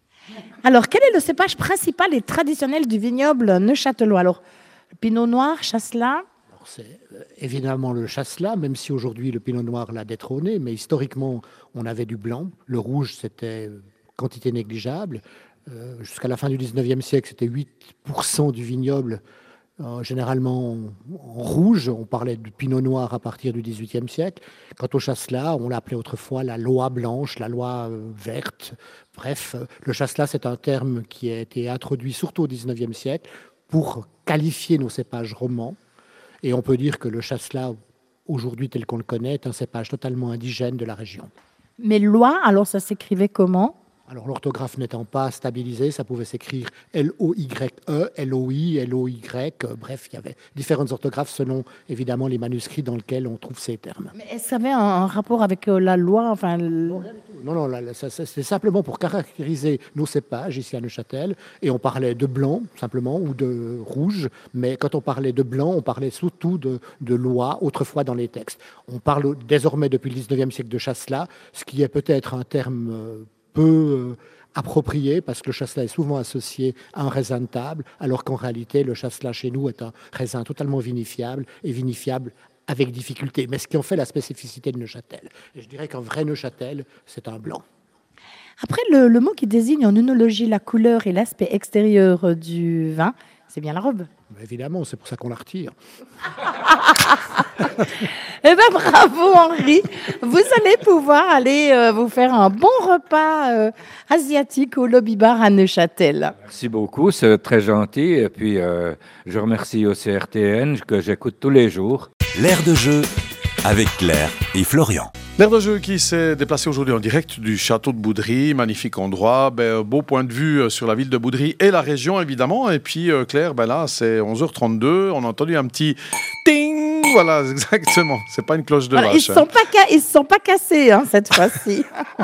[SPEAKER 3] Alors, quel est le cépage principal et traditionnel du vignoble neuchâtelois? Alors, le pinot noir, chasselas.
[SPEAKER 4] Alors, c'est euh, évidemment le chasselas, même si aujourd'hui le pinot noir l'a détrôné, mais historiquement, on avait du blanc. Le rouge, c'était euh, quantité négligeable. Euh, jusqu'à la fin du dix-neuvième siècle, c'était huit pour cent du vignoble, euh, généralement en, en rouge. On parlait du pinot noir à partir du dix-huitième siècle. Quant au chasselas, on l'appelait autrefois la loi blanche, la loi euh, verte. Bref, euh, le chasselas, c'est un terme qui a été introduit surtout au dix-neuvième siècle pour qualifier nos cépages romans. Et on peut dire que le chasselas, aujourd'hui tel qu'on le connaît, est un cépage totalement indigène de la région.
[SPEAKER 3] Mais loi, alors ça s'écrivait comment?
[SPEAKER 4] Alors l'orthographe n'étant pas stabilisée, ça pouvait s'écrire L O Y E, L O I, L O Y, euh, bref, il y avait différentes orthographes selon évidemment les manuscrits dans lesquels on trouve ces termes.
[SPEAKER 3] Mais est-ce que ça avait un, un rapport avec euh, la loi enfin, le-
[SPEAKER 4] Non, non, là, là, ça- ça- c'est simplement pour caractériser nos cépages ici à Neuchâtel, et on parlait de blanc simplement ou de rouge, mais quand on parlait de blanc, on parlait surtout de, de loi autrefois dans les textes. On parle désormais depuis le dix-neuvième siècle de chasselas, ce qui est peut-être un terme euh, peu euh, approprié parce que le chasselas est souvent associé à un raisin de table, alors qu'en réalité le chasselas chez nous est un raisin totalement vinifiable et vinifiable avec difficulté, mais ce qui en fait la spécificité de Neuchâtel. Et je dirais qu'un vrai Neuchâtel, c'est un blanc.
[SPEAKER 3] Après, le, le mot qui désigne en œnologie la couleur et l'aspect extérieur euh, du vin, c'est bien la robe.
[SPEAKER 4] Mais évidemment, c'est pour ça qu'on la retire.
[SPEAKER 3] Eh bien, bravo Henri. Vous allez pouvoir aller euh, vous faire un bon repas euh, asiatique au Lobby Bar à Neuchâtel.
[SPEAKER 8] Merci beaucoup, c'est très gentil. Et puis, euh, je remercie aussi R T N que j'écoute tous les jours.
[SPEAKER 1] L'air de jeu avec Claire et Florian.
[SPEAKER 2] L'air de jeu qui s'est déplacé aujourd'hui en direct du château de Boudry, magnifique endroit, ben, beau point de vue sur la ville de Boudry et la région évidemment. Et puis euh, Claire, ben là c'est onze heures trente-deux, on a entendu un petit ting, voilà exactement, c'est pas une cloche de
[SPEAKER 3] Voilà, ils
[SPEAKER 2] vache.
[SPEAKER 3] ne sont, pas ca- ils se sont pas cassés hein, cette fois-ci.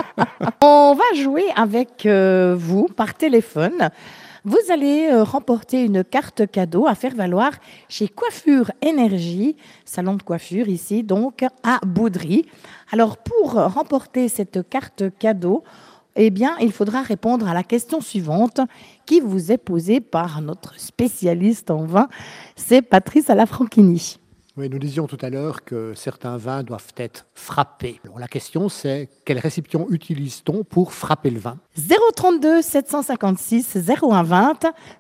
[SPEAKER 3] On va jouer avec euh, vous par téléphone. Vous allez euh, remporter une carte cadeau à faire valoir chez Coiffure Énergie, salon de coiffure ici, donc à Boudry. Alors, pour remporter cette carte cadeau, eh bien, il faudra répondre à la question suivante qui vous est posée par notre spécialiste en vin, c'est Patrice Alafranchini.
[SPEAKER 4] Oui, nous disions tout à l'heure que certains vins doivent être frappés. Alors, la question, c'est quel récipient utilise-t-on pour frapper le vin?
[SPEAKER 3] zéro trente-deux sept cent cinquante-six zéro un vingt.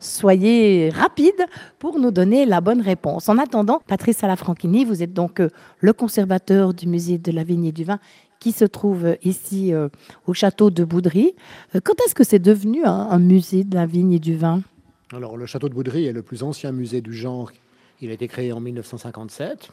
[SPEAKER 3] Soyez rapide pour nous donner la bonne réponse. En attendant, Patrice Alafranchini, vous êtes donc euh, le conservateur du musée de la vigne et du vin qui se trouve euh, ici euh, au château de Boudry. Euh, quand est-ce que c'est devenu un, un musée de la vigne et du vin?
[SPEAKER 4] Alors, le château de Boudry est le plus ancien musée du genre. Il a été créé en mille neuf cent cinquante-sept.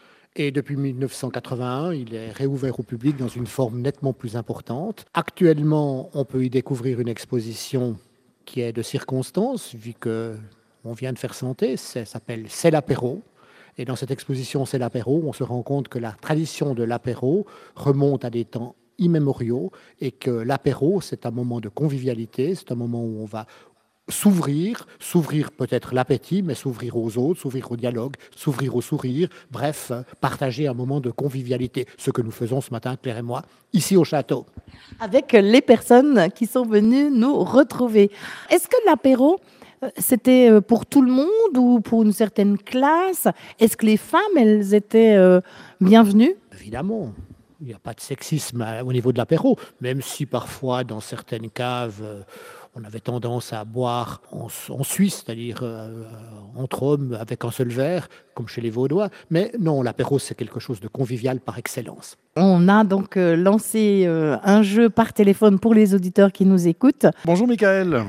[SPEAKER 4] Et depuis mille neuf cent quatre-vingt-un, il est réouvert au public dans une forme nettement plus importante. Actuellement, on peut y découvrir une exposition qui est de circonstance, vu qu'on vient de faire santé. Ça s'appelle C'est l'apéro. Et dans cette exposition C'est l'apéro, on se rend compte que la tradition de l'apéro remonte à des temps immémoriaux et que l'apéro, c'est un moment de convivialité, c'est un moment où on va s'ouvrir, s'ouvrir peut-être l'appétit, mais s'ouvrir aux autres, s'ouvrir au dialogue, s'ouvrir au sourire, bref, partager un moment de convivialité, ce que nous faisons ce matin, Claire et moi, ici au château.
[SPEAKER 3] Avec les personnes qui sont venues nous retrouver. Est-ce que l'apéro, euh, c'était euh, pour tout le monde ou pour une certaine classe? Est-ce que les femmes, elles étaient euh, bienvenues?
[SPEAKER 4] Évidemment, il n'y a pas de sexisme à- au niveau de l'apéro, même si parfois, dans certaines caves, euh, on avait tendance à boire en, en Suisse, c'est-à-dire euh, entre hommes avec un seul verre, comme chez les Vaudois. Mais non, l'apéro, c'est quelque chose de convivial par excellence.
[SPEAKER 3] On a donc euh, lancé euh, un jeu par téléphone pour les auditeurs qui nous écoutent.
[SPEAKER 2] Bonjour Michael,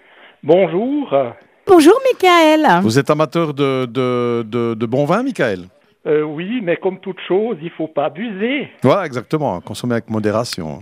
[SPEAKER 7] Bonjour.
[SPEAKER 3] Bonjour Michael.
[SPEAKER 2] vous êtes amateur de, de, de, de bon vin Michael?
[SPEAKER 7] Euh, oui, mais comme toute chose, il ne faut pas abuser.
[SPEAKER 2] Voilà exactement, consommer avec modération.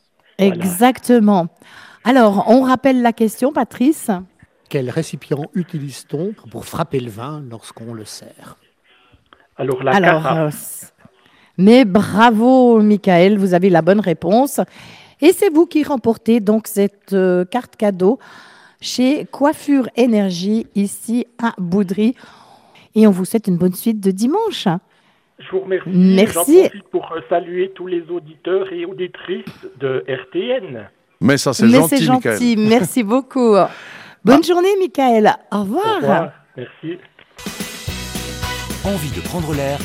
[SPEAKER 3] Exactement. Alors, on rappelle la question, Patrice.
[SPEAKER 4] Quel récipient utilise-t-on pour frapper le vin lorsqu'on le sert?
[SPEAKER 7] Alors, la
[SPEAKER 3] Alors,
[SPEAKER 7] carafe.
[SPEAKER 3] euh, c- mais bravo, Michael, vous avez la bonne réponse. Et c'est vous qui remportez donc cette euh, carte cadeau chez Coiffure Énergie, ici à Boudry. Et on vous souhaite une bonne suite de dimanche.
[SPEAKER 7] Je vous remercie.
[SPEAKER 3] Merci.
[SPEAKER 7] J'en profite pour euh, saluer tous les auditeurs et auditrices de R T N.
[SPEAKER 2] Mais ça c'est
[SPEAKER 3] Mais
[SPEAKER 2] gentil,
[SPEAKER 3] c'est
[SPEAKER 2] Michael.
[SPEAKER 3] gentil, merci beaucoup. Bonne journée, Michael. Au
[SPEAKER 7] Au
[SPEAKER 3] revoir.
[SPEAKER 7] revoir. Merci.
[SPEAKER 1] Envie de prendre l'air.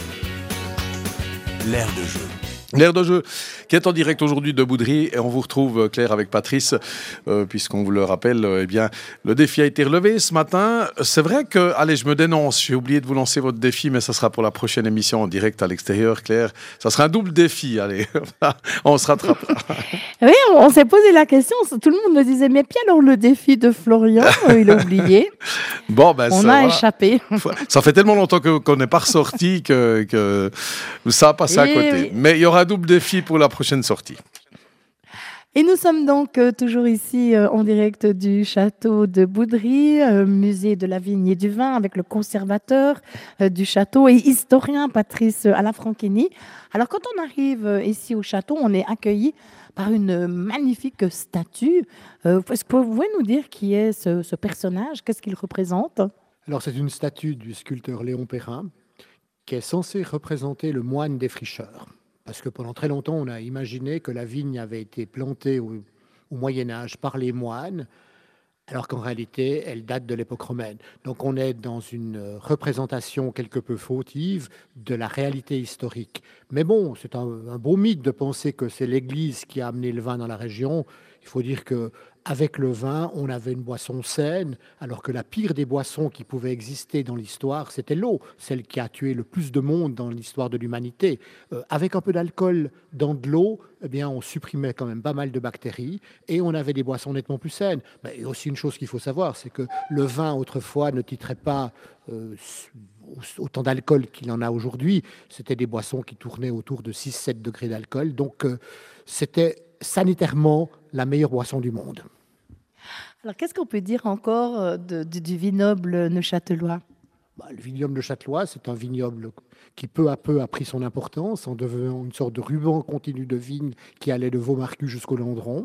[SPEAKER 1] L'air de jeu.
[SPEAKER 2] L'air de jeu qui est en direct aujourd'hui de Boudry et on vous retrouve Claire avec Patrice euh, puisqu'on vous le rappelle, euh, eh bien le défi a été relevé ce matin. C'est vrai que, allez je me dénonce, j'ai oublié de vous lancer votre défi mais ça sera pour la prochaine émission en direct à l'extérieur Claire. Ça sera un double défi, allez, on se rattrapera.
[SPEAKER 3] Oui, on, on s'est posé la question. Tout le monde me disait, mais puis alors le défi de Florian, euh, il a oublié.
[SPEAKER 2] Bon ben
[SPEAKER 3] On
[SPEAKER 2] ça,
[SPEAKER 3] a
[SPEAKER 2] voilà.
[SPEAKER 3] échappé.
[SPEAKER 2] Ça fait tellement longtemps que- qu'on n'est pas ressorti que, que ça a passé à
[SPEAKER 3] Eh
[SPEAKER 2] côté.
[SPEAKER 3] oui.
[SPEAKER 2] Mais il y aura un double défi pour la prochaine sortie.
[SPEAKER 3] Et nous sommes donc euh, toujours ici euh, en direct du château de Boudry, euh, musée de la vigne et du vin, avec le conservateur euh, du château et historien Patrice Alafranchini. Alors quand on arrive euh, ici au château, on est accueilli par une magnifique statue. Euh, Est-ce que vous pouvez nous dire qui est ce, ce personnage? Qu'est-ce qu'il représente?
[SPEAKER 4] Alors, c'est une statue du sculpteur Léon Perrin qui est censée représenter le moine défricheur. Parce que pendant très longtemps, on a imaginé que la vigne avait été plantée au, au Moyen-Âge par les moines, alors qu'en réalité, elle date de l'époque romaine. Donc, on est dans une représentation quelque peu fautive de la réalité historique. Mais bon, c'est un, un beau mythe de penser que c'est l'Église qui a amené le vin dans la région. Il faut dire que avec le vin, on avait une boisson saine, alors que la pire des boissons qui pouvaient exister dans l'histoire, c'était l'eau, celle qui a tué le plus de monde dans l'histoire de l'humanité. Euh, avec un peu d'alcool dans de l'eau, eh bien, on supprimait quand même pas mal de bactéries et on avait des boissons nettement plus saines. Mais il y a aussi une chose qu'il faut savoir, c'est que le vin, autrefois, ne titrait pas euh, autant d'alcool qu'il en a aujourd'hui. C'était des boissons qui tournaient autour de six à sept degrés d'alcool. Donc, euh, c'était sanitairement la meilleure boisson du monde.
[SPEAKER 3] Alors qu'est-ce qu'on peut dire encore de, de, du vignoble neuchâtelois?
[SPEAKER 4] Bah, le vignoble neuchâtelois, c'est un vignoble qui peu à peu a pris son importance en devenant une sorte de ruban continu de vigne qui allait de Vaumarcus jusqu'au Landron.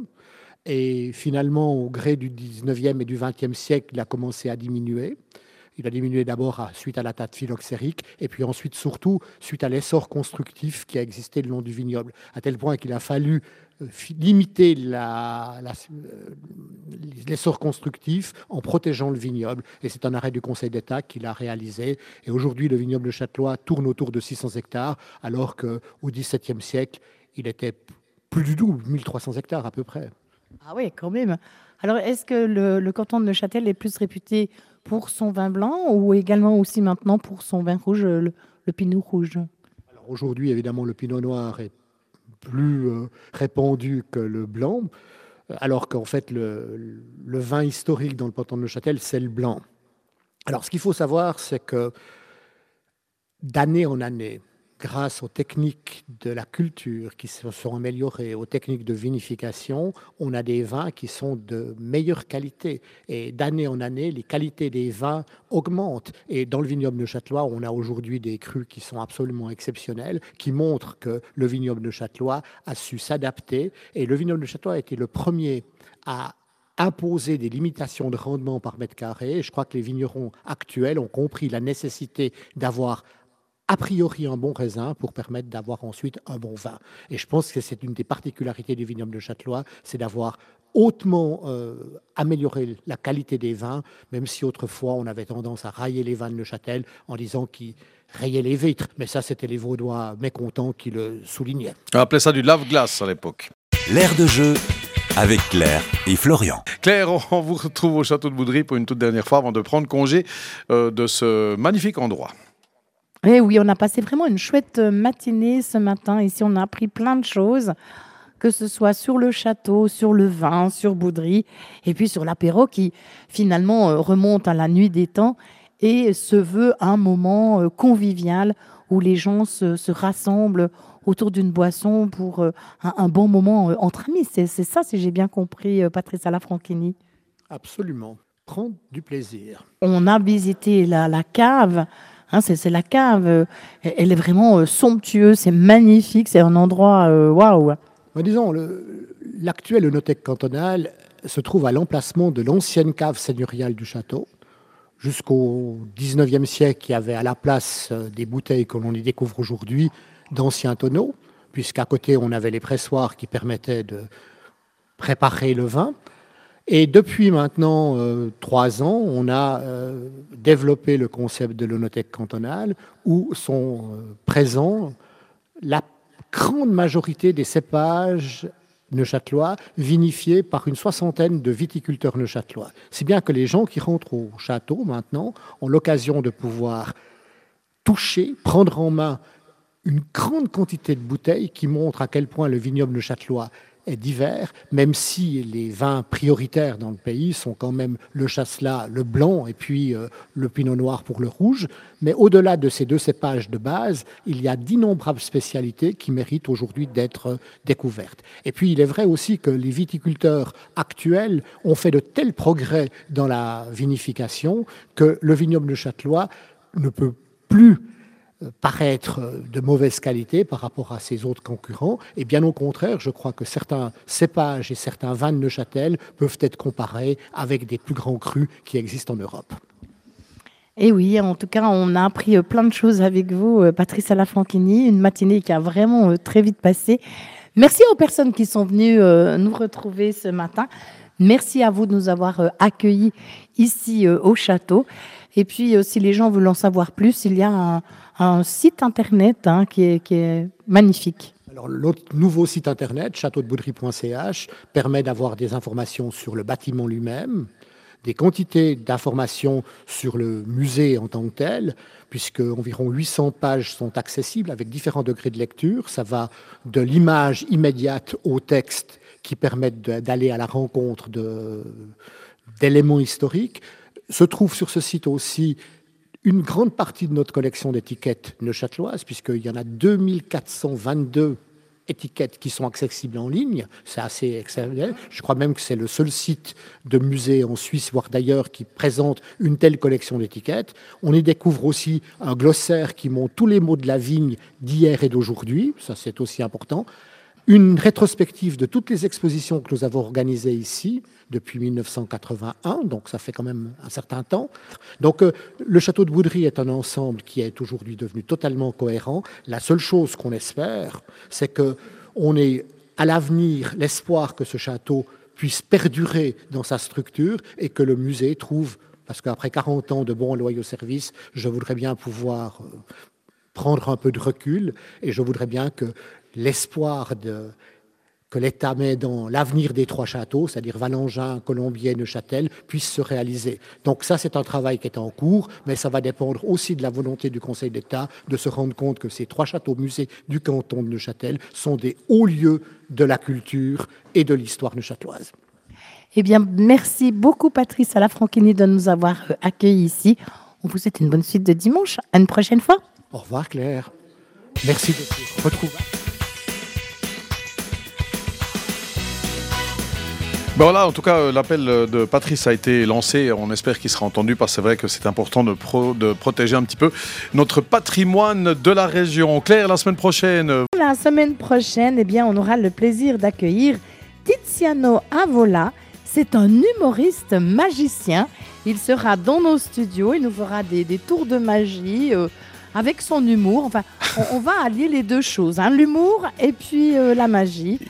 [SPEAKER 4] Et finalement, au gré du dix-neuvième et du vingtième siècle, il a commencé à diminuer. Il a diminué d'abord à, suite à la tatte phylloxérique, et puis ensuite, surtout, suite à l'essor constructif qui a existé le long du vignoble, à tel point qu'il a fallu euh, limiter la, la, euh, l'essor constructif en protégeant le vignoble. Et c'est un arrêt du Conseil d'État qu'il a réalisé. Et aujourd'hui, le vignoble châtelois tourne autour de six cents hectares, alors qu'au dix-septième siècle, il était plus du double, mille trois cents hectares à peu près.
[SPEAKER 3] Ah oui, quand même. Alors, est-ce que le, le canton de Neuchâtel est plus réputé pour son vin blanc ou également aussi maintenant pour son vin rouge, le, le pinot rouge?
[SPEAKER 4] Alors aujourd'hui, évidemment, le pinot noir est plus euh, répandu que le blanc, alors qu'en fait, le, le vin historique dans le canton de Neuchâtel, c'est le blanc. Alors, ce qu'il faut savoir, c'est que d'année en année, grâce aux techniques de la culture qui se sont améliorées, aux techniques de vinification, on a des vins qui sont de meilleure qualité. Et d'année en année, les qualités des vins augmentent. Et dans le vignoble neuchâtelois, on a aujourd'hui des crus qui sont absolument exceptionnels, qui montrent que le vignoble neuchâtelois a su s'adapter. Et le vignoble neuchâtelois a été le premier à imposer des limitations de rendement par mètre carré. Et je crois que les vignerons actuels ont compris la nécessité d'avoir a priori un bon raisin pour permettre d'avoir ensuite un bon vin. Et je pense que c'est une des particularités du vignoble neuchâtelois, c'est d'avoir hautement euh, amélioré la qualité des vins, même si autrefois on avait tendance à railler les vins de Neuchâtel en disant qu'ils rayaient les vitres. Mais ça, c'était les Vaudois mécontents qui le soulignaient.
[SPEAKER 2] On appelait ça du lave-glace à l'époque.
[SPEAKER 1] L'air de jeu avec Claire et Florian.
[SPEAKER 2] Claire, on vous retrouve au château de Boudry pour une toute dernière fois avant de prendre congé euh, de ce magnifique endroit.
[SPEAKER 3] Eh oui, on a passé vraiment une chouette matinée ce matin. Ici, on a appris plein de choses, que ce soit sur le château, sur le vin, sur Boudry, et puis sur l'apéro qui, finalement, remonte à la nuit des temps et se veut un moment convivial où les gens se, se rassemblent autour d'une boisson pour un, un bon moment entre amis. C'est, c'est ça, si j'ai bien compris, Patrice Alafranchini.
[SPEAKER 4] Absolument. Prendre du plaisir.
[SPEAKER 3] On a visité la, la cave. Hein, c'est, c'est la cave, elle est vraiment somptueuse, c'est magnifique, c'est un endroit waouh. Wow.
[SPEAKER 4] Ben, disons, le, l'actuelle œnothèque cantonale se trouve à l'emplacement de l'ancienne cave seigneuriale du château. Jusqu'au dix-neuvième siècle, il y avait à la place des bouteilles que l'on y découvre aujourd'hui d'anciens tonneaux, puisqu'à côté, on avait les pressoirs qui permettaient de préparer le vin. Et depuis maintenant euh, trois ans, on a euh, développé le concept de l'œnothèque cantonale où sont euh, présents la grande majorité des cépages neuchâtelois vinifiés par une soixantaine de viticulteurs neuchâtelois. Si bien que les gens qui rentrent au château maintenant ont l'occasion de pouvoir toucher, prendre en main une grande quantité de bouteilles qui montrent à quel point le vignoble neuchâtelois est divers, même si les vins prioritaires dans le pays sont quand même le chasselas, le blanc, et puis euh, le pinot noir pour le rouge. Mais au-delà de ces deux cépages de base, il y a d'innombrables spécialités qui méritent aujourd'hui d'être euh, découvertes. Et puis il est vrai aussi que les viticulteurs actuels ont fait de tels progrès dans la vinification que le vignoble neuchâtelois ne peut plus paraître de mauvaise qualité par rapport à ses autres concurrents. Et bien au contraire, je crois que certains cépages et certains vins de Neuchâtel peuvent être comparés avec des plus grands crus qui existent en Europe.
[SPEAKER 3] Et oui, en tout cas, on a appris plein de choses avec vous, Patrice Alafranchini, une matinée qui a vraiment très vite passé. Merci aux personnes qui sont venues nous retrouver ce matin. Merci à vous de nous avoir accueillis ici au château. Et puis, si les gens veulent en savoir plus, il y a un, un site internet hein, qui, est, qui est magnifique.
[SPEAKER 4] Alors, l'autre nouveau site internet, château de boudry point c h, permet d'avoir des informations sur le bâtiment lui-même, des quantités d'informations sur le musée en tant que tel, puisque environ huit cents pages sont accessibles avec différents degrés de lecture. Ça va de l'image immédiate au texte qui permettent d'aller à la rencontre de, d'éléments historiques. Se trouve sur ce site aussi une grande partie de notre collection d'étiquettes neuchâteloises, puisqu'il y en a deux mille quatre cent vingt-deux étiquettes qui sont accessibles en ligne. C'est assez exceptionnel. Je crois même que c'est le seul site de musée en Suisse, voire d'ailleurs, qui présente une telle collection d'étiquettes. On y découvre aussi un glossaire qui montre tous les mots de la vigne d'hier et d'aujourd'hui. Ça, c'est aussi important. Une rétrospective de toutes les expositions que nous avons organisées ici depuis mille neuf cent quatre-vingt-un, donc ça fait quand même un certain temps. Donc euh, le château de Boudry est un ensemble qui est aujourd'hui devenu totalement cohérent. La seule chose qu'on espère, c'est qu'on ait à l'avenir l'espoir que ce château puisse perdurer dans sa structure et que le musée trouve, parce qu'après quarante ans de bons et loyaux services, je voudrais bien pouvoir euh, prendre un peu de recul et je voudrais bien que l'espoir de, que l'État met dans l'avenir des trois châteaux, c'est-à-dire Valangin, Colombier, Neuchâtel, puisse se réaliser. Donc ça, c'est un travail qui est en cours, mais ça va dépendre aussi de la volonté du Conseil d'État de se rendre compte que ces trois châteaux-musées du canton de Neuchâtel sont des hauts lieux de la culture et de l'histoire neuchâteloise.
[SPEAKER 3] Eh bien, merci beaucoup, Patrice Alafranchini, de nous avoir accueillis ici. On vous souhaite une bonne suite de dimanche. À une prochaine fois.
[SPEAKER 4] Au revoir, Claire. Merci de vous retrouver.
[SPEAKER 2] Ben voilà, en tout cas, l'appel de Patrice a été lancé. On espère qu'il sera entendu parce que c'est vrai que c'est important de, pro, de protéger un petit peu notre patrimoine de la région. Claire, la semaine prochaine.
[SPEAKER 3] La semaine prochaine, eh bien, on aura le plaisir d'accueillir Tiziano Avola. C'est un humoriste magicien. Il sera dans nos studios. Il nous fera des, des tours de magie euh, avec son humour. Enfin, on, on va allier les deux choses, hein, l'humour et puis euh, la magie.